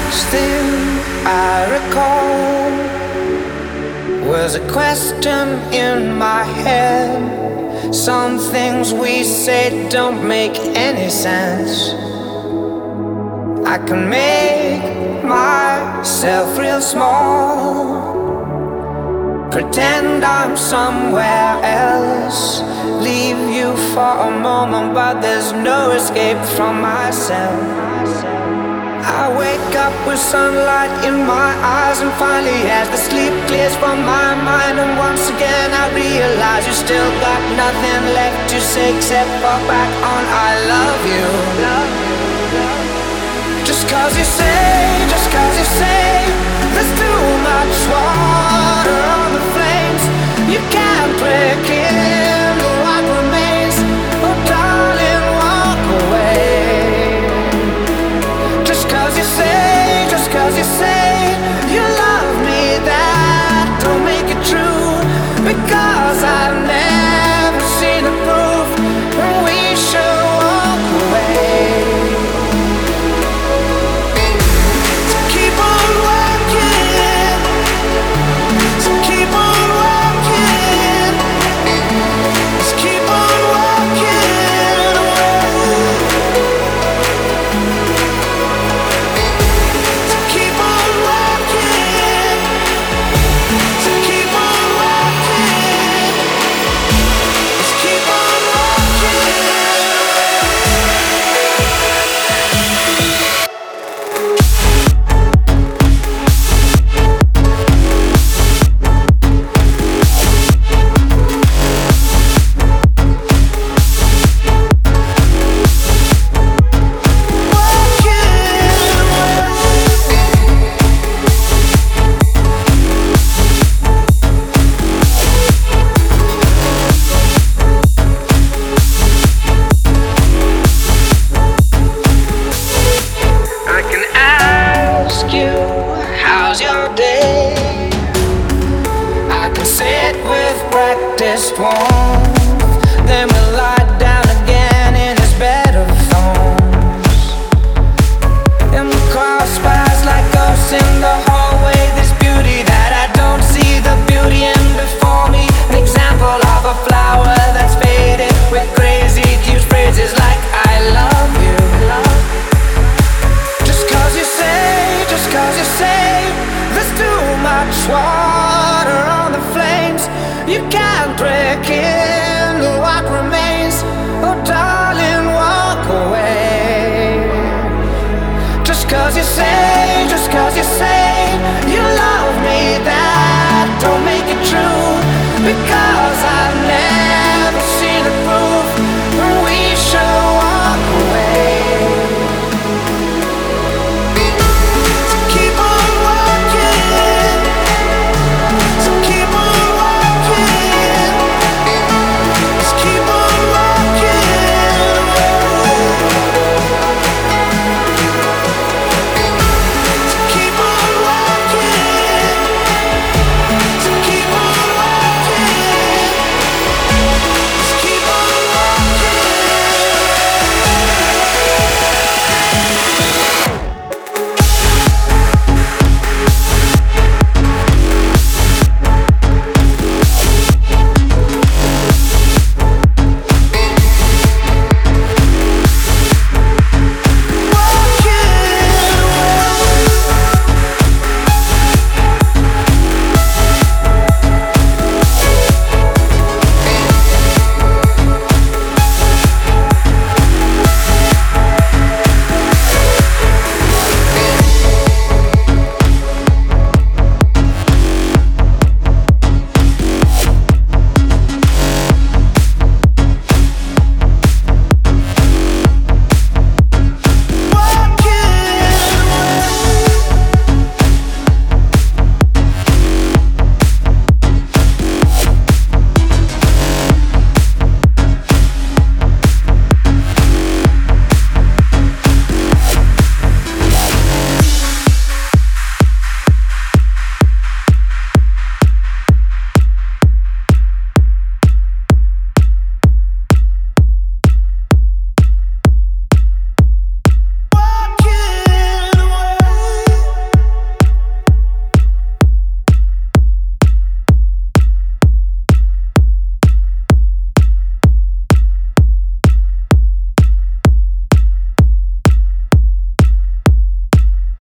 thing I recall was a question in my head. Some things we say don't make any sense. I can make myself real small, pretend I'm somewhere else, leave you for a moment, but there's no escape from myself. I wake up with sunlight in my eyes, and finally as the sleep clears from my mind, and once again I realize you still got nothing left to say except fall back on I love you. Just cause you say there's too much water on the flames, you can't break in what remains. Oh darling, walk away. Just cause you say you love me, that don't make it true, because I've never seen the proof when we should walk away. Then we'll lie down again in his bed of thorns, and we'll cross paths like ghosts in the hallway. This beauty that I don't see the beauty in before me, an example of a flower that's faded with crazy deep phrases like I love you. Just cause you say there's too much water on the flames, you can't break in what remains. Oh darling, walk away. Just cause you say you love me, that don't make it true, because